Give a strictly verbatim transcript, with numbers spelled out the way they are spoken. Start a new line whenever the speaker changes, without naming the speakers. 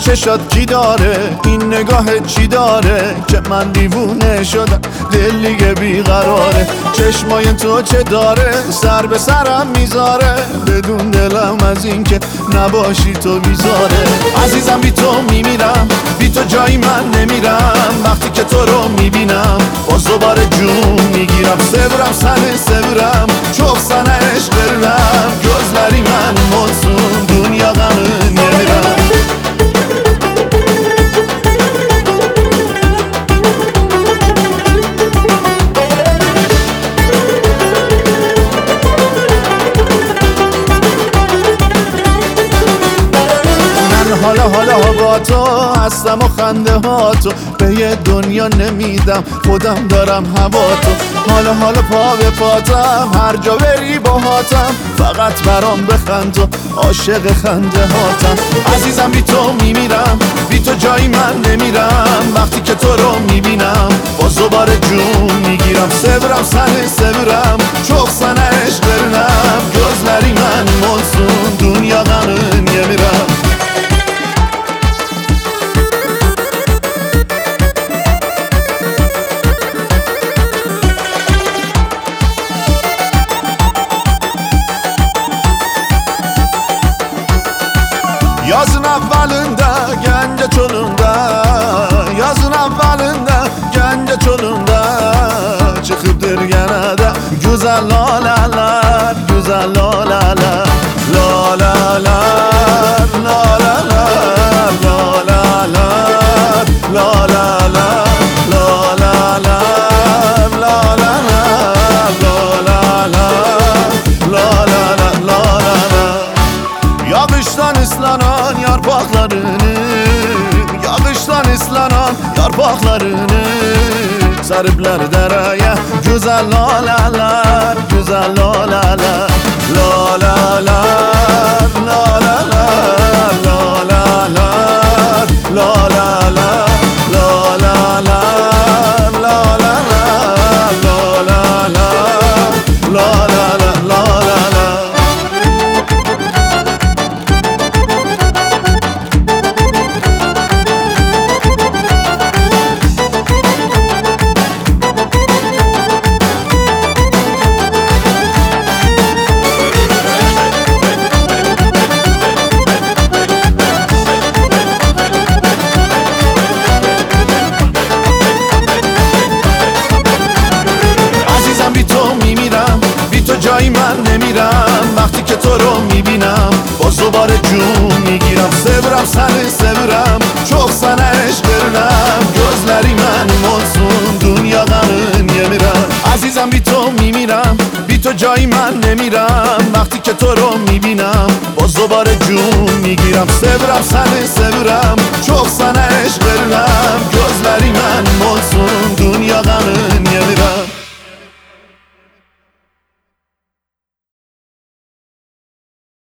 چشات کی داره؟ این نگاه چی داره که من دیوونه شدم؟ دل دیگه بیقراره. چشمای تو چه داره؟ سر به سرم میذاره، بدون دلم از این که نباشی تو بیزاره. عزیزم بی تو میمیرم، بی تو جایی من نمیرم. وقتی که تو رو میبینم باز دوباره جون میگیرم. سبرم سنه سبرم çok sana eşk verirəm. Gözlərim mənim olsun, dünyadan yemirəm. حالا حالا با تو هستم و خنده ها تو به یه دنیا نمیدم، خودم دارم هوا تو. حالا حالا پا به پاتم، هر جا بری با هاتم، فقط برام بخند و عاشق خنده هاتم. عزیزم بی تو میمیرم، بی تو جایی من نمیرم. وقتی که تو رو میبینم باز دوباره جون میگیرم. سبرم سنه سبرم çok sana eşk verirəm. Gözlərim mənim olsun, dünyadan yemirəm. Yazın avvalında, Gence çolunda, yazın avvalında, Gence çolunda çıkıptır genelde güzel lalalar, güzel lalalar, lalalar, lalalar, lalalar, lalalar, lalalar, lalalar, lalalar, lalalar. Yağıştan ıslanan yarpaklarını, yağıştan ıslanan yarpaklarını sarıplar dereye. Güzel lalalar, güzel lalalar, lalalar, lalalar, lalalar, lalalar, lalalar, lalalar, lalalar, lalalar, lalalar. جایی من نمیرم. وقتی که تو رو میبینم باز دوباره جون میگیرم. سبرم سنه سبرم çok sana eşk verirəm. Gözlərim mənim olsun, dünyadan yemirəm. عزیزم بی تو میمیرم، بی تو جایی من نمیرم. وقتی که تو رو میبینم باز دوباره جون میگیرم. سبرم